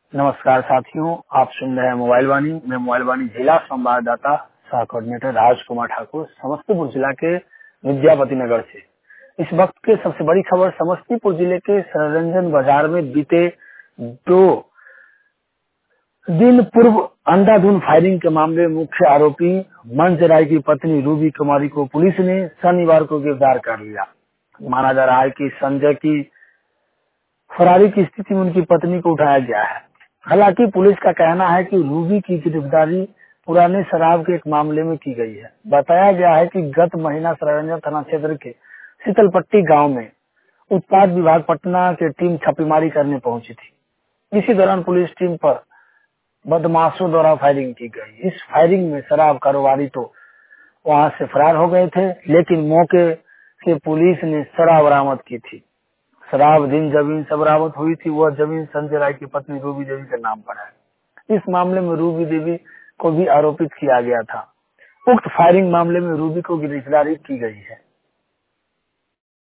नमस्कार साथियों, आप सुन रहे हैं मोबाइल वाणी। मैं मोबाइल वाणी जिला संवाददाता सह कोऑर्डिनेटर राजकुमार ठाकुर समस्तीपुर जिला के विद्यापति नगर से। इस वक्त के सबसे बड़ी खबर, समस्तीपुर जिले के सररंजन बाजार में बीते 2 दिन पूर्व अंधाधुंध फायरिंग के मामले में मुख्य आरोपी मंज राय की पत्नी रूबी कुमारी को पुलिस ने शनिवार को गिरफ्तार कर लिया। माना जा रहा है कि संजय की फरारी की स्थिति में उनकी पत्नी को उठाया गया है। हालांकि पुलिस का कहना है कि रूबी की गिरफ्तारी पुराने शराब के एक मामले में की गई है। बताया गया है कि गत महीना सररंजन थाना क्षेत्र के शीतलपट्टी गांव में उत्पाद विभाग पटना की टीम छापेमारी करने पहुंची थी। इसी दौरान पुलिस टीम पर बदमाशों द्वारा फायरिंग की गई। इस फायरिंग में शराब कारोबारी तो वहां से फरार हो गए थे, लेकिन मौके से पुलिस ने शराब बरामद की थी। शराब जिन जमीन से बरामद हुई थी वह जमीन संजय राय की पत्नी रूबी देवी के नाम पर है। इस मामले में रूबी देवी को भी आरोपित किया गया था। उक्त फायरिंग मामले में रूबी को गिरफ्तारी की गई है।